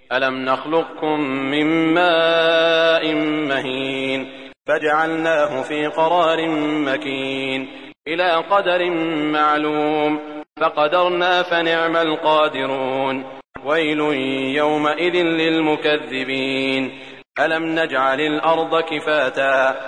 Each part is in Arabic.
ألم نخلقكم من ماء مهين فجعلناه في قرار مكين إلى قدر معلوم فقدرنا فنعم القادرون ويل يومئذ للمكذبين ألم نجعل الأرض كفاتا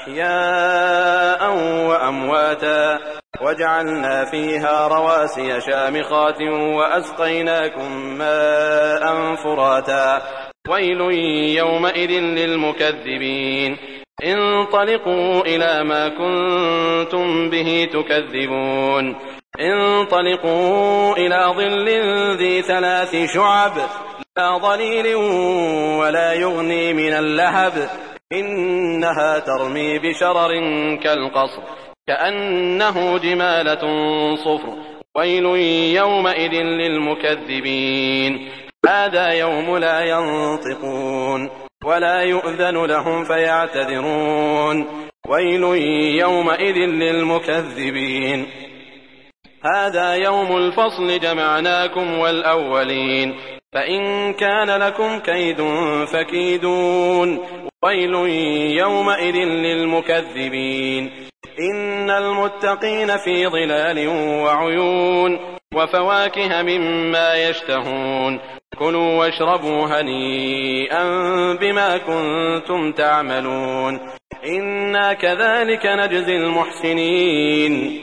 أحياء وأمواتا وجعلنا فيها رواسي شامخات وأسقيناكم ماء فراتا ويل يومئذ للمكذبين انطلقوا إلى ما كنتم به تكذبون انطلقوا إلى ظل ذي 3 شعب لا ظليل ولا يغني من اللهب إنها ترمي بشرر كالقصر كأنه جمالة صفر ويل يومئذ للمكذبين هذا يوم لا ينطقون ولا يؤذن لهم فيعتذرون ويل يومئذ للمكذبين هذا يوم الفصل جمعناكم والأولين فإن كان لكم كيد فكيدون ويل يومئذ للمكذبين إن المتقين في ظلال وعيون وفواكه مما يشتهون كلوا واشربوا هنيئا بما كنتم تعملون إنا كذلك نجزي المحسنين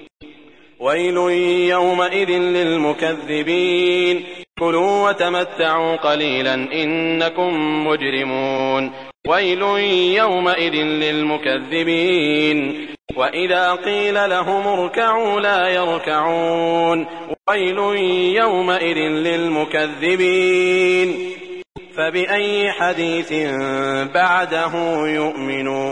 ويل يومئذ للمكذبين كلوا وتمتعوا قليلا إنكم مجرمون ويل يومئذ للمكذبين وإذا قيل لهم اركعوا لا يركعون ويل يومئذ للمكذبين فبأي حديث بعده يؤمنون